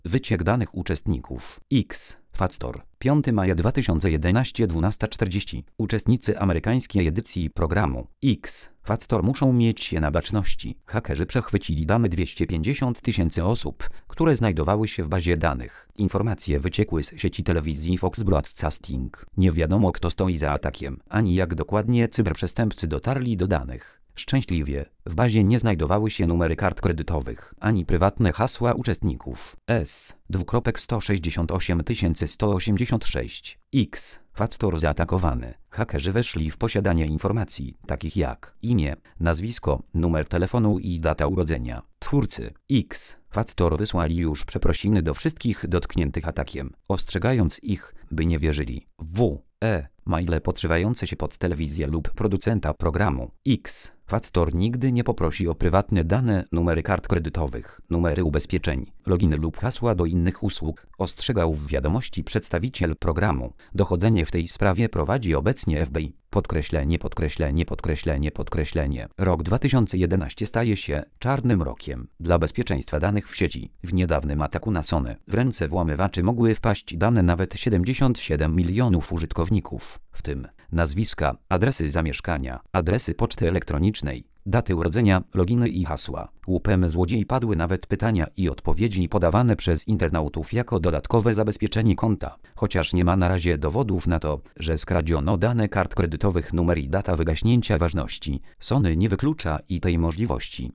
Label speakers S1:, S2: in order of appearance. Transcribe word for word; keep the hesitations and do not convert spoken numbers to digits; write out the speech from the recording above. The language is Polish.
S1: Wyciek danych uczestników. X. Factor. piątego maja dwa tysiące jedenastego, dwunasta czterdzieści. Uczestnicy amerykańskiej edycji programu X. Factor muszą mieć się na baczności. Hakerzy przechwycili dane dwieście pięćdziesiąt tysięcy osób, które znajdowały się w bazie danych. Informacje wyciekły z sieci telewizji Fox Broadcasting. Nie wiadomo, kto stoi za atakiem, ani jak dokładnie cyberprzestępcy dotarli do danych. Szczęśliwie, w bazie nie znajdowały się numery kart kredytowych, ani prywatne hasła uczestników. S. sto sześćdziesiąt osiem tysięcy sto osiemdziesiąt sześć. X. Factor zaatakowany. Hakerzy weszli w posiadanie informacji, takich jak imię, nazwisko, numer telefonu i data urodzenia twórcy. X. Factor wysłali już przeprosiny do wszystkich dotkniętych atakiem, ostrzegając ich, by nie wierzyli w e maile podszywające się pod telewizję lub producenta programu. X. Factor nigdy nie poprosi o prywatne dane, numery kart kredytowych, numery ubezpieczeń, loginy lub hasła do innych usług, ostrzegał w wiadomości przedstawiciel programu. Dochodzenie w tej sprawie prowadzi obecnie F B I. Podkreślenie, podkreślenie, podkreślenie, podkreślenie. Rok dwa tysiące jedenasty staje się czarnym rokiem dla bezpieczeństwa danych w sieci. W niedawnym ataku na Sony w ręce włamywaczy mogły wpaść dane nawet siedemdziesiąt siedem milionów użytkowników, w tym nazwiska, adresy zamieszkania, adresy poczty elektronicznej, daty urodzenia, loginy i hasła. Łupem złodziei padły nawet pytania i odpowiedzi podawane przez internautów jako dodatkowe zabezpieczenie konta. Chociaż nie ma na razie dowodów na to, że skradziono dane kart kredytowych, numer i data wygaśnięcia ważności, Sony nie wyklucza i tej możliwości.